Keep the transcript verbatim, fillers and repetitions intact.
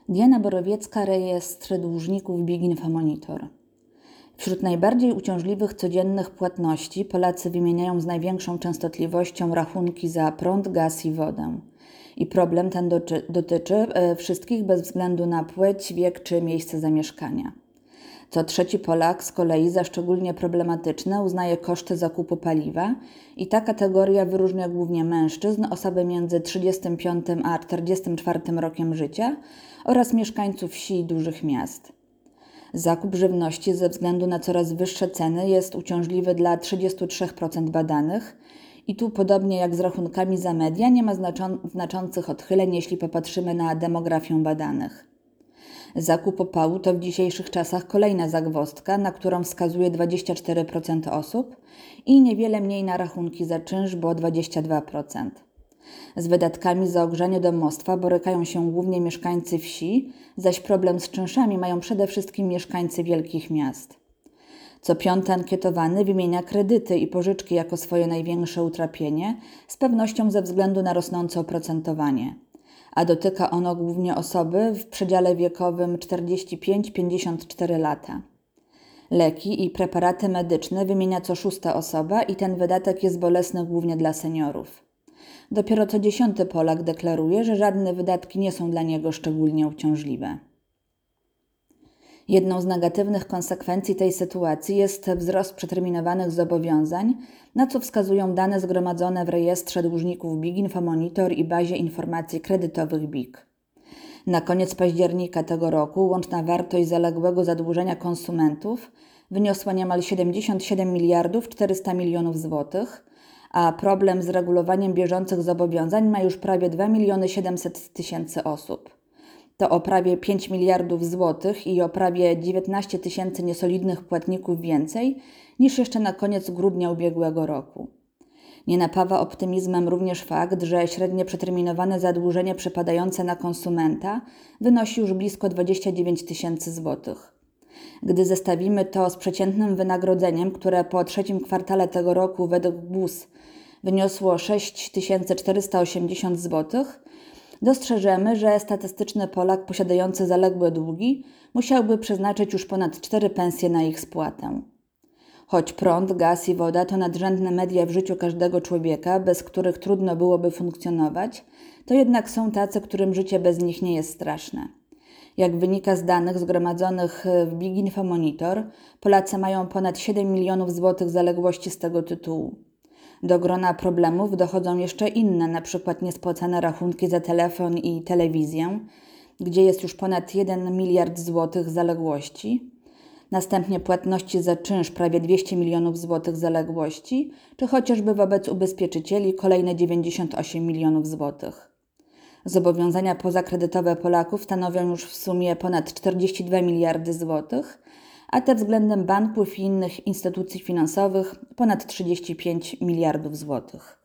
Diana Borowiecka, rejestr dłużników Big Info Monitor. Wśród najbardziej uciążliwych codziennych płatności Polacy wymieniają z największą częstotliwością rachunki za prąd, gaz i wodę. I problem ten doty- dotyczy wszystkich bez względu na płeć, wiek czy miejsce zamieszkania. Co trzeci Polak z kolei za szczególnie problematyczne uznaje koszty zakupu paliwa i ta kategoria wyróżnia głównie mężczyzn, osoby między trzydziestym piątym a czterdziestym czwartym rokiem życia oraz mieszkańców wsi i dużych miast. Zakup żywności ze względu na coraz wyższe ceny jest uciążliwy dla trzydziestu trzech procent badanych i tu podobnie jak z rachunkami za media nie ma znaczą- znaczących odchyleń, jeśli popatrzymy na demografię badanych. Zakup opału to w dzisiejszych czasach kolejna zagwozdka, na którą wskazuje dwadzieścia cztery procent osób i niewiele mniej na rachunki za czynsz, bo dwadzieścia dwa procent. Z wydatkami za ogrzanie domostwa borykają się głównie mieszkańcy wsi, zaś problem z czynszami mają przede wszystkim mieszkańcy wielkich miast. Co piąty ankietowany wymienia kredyty i pożyczki jako swoje największe utrapienie, z pewnością ze względu na rosnące oprocentowanie. A dotyka ono głównie osoby w przedziale wiekowym czterdzieści pięć do pięćdziesięciu czterech lat. Leki i preparaty medyczne wymienia co szósta osoba i ten wydatek jest bolesny głównie dla seniorów. Dopiero co dziesiąty Polak deklaruje, że żadne wydatki nie są dla niego szczególnie uciążliwe. Jedną z negatywnych konsekwencji tej sytuacji jest wzrost przeterminowanych zobowiązań, na co wskazują dane zgromadzone w rejestrze dłużników Big Info Monitor i bazie informacji kredytowych B I K. Na koniec października tego roku łączna wartość zaległego zadłużenia konsumentów wyniosła niemal siedemdziesiąt siedem miliardów czterysta milionów złotych, a problem z regulowaniem bieżących zobowiązań ma już prawie dwa miliony siedemset tysięcy osób. To o prawie pięć miliardów złotych i o prawie dziewiętnaście tysięcy niesolidnych płatników więcej niż jeszcze na koniec grudnia ubiegłego roku. Nie napawa optymizmem również fakt, że średnie przeterminowane zadłużenie przypadające na konsumenta wynosi już blisko dwadzieścia dziewięć tysięcy złotych. Gdy zestawimy to z przeciętnym wynagrodzeniem, które po trzecim kwartale tego roku według B U S wyniosło sześć tysięcy czterysta osiemdziesiąt złotych, dostrzeżemy, że statystyczny Polak posiadający zaległe długi musiałby przeznaczyć już ponad cztery pensje na ich spłatę. Choć prąd, gaz i woda to nadrzędne media w życiu każdego człowieka, bez których trudno byłoby funkcjonować, to jednak są tacy, którym życie bez nich nie jest straszne. Jak wynika z danych zgromadzonych w Big Info Monitor, Polacy mają ponad siedem milionów złotych zaległości z tego tytułu. Do grona problemów dochodzą jeszcze inne, na przykład niespłacane rachunki za telefon i telewizję, gdzie jest już ponad jeden miliard złotych zaległości, następnie płatności za czynsz prawie dwieście milionów złotych zaległości, czy chociażby wobec ubezpieczycieli kolejne dziewięćdziesiąt osiem milionów złotych. Zobowiązania pozakredytowe Polaków stanowią już w sumie ponad czterdzieści dwa miliardy złotych, a te względem banków i innych instytucji finansowych ponad trzydzieści pięć miliardów złotych.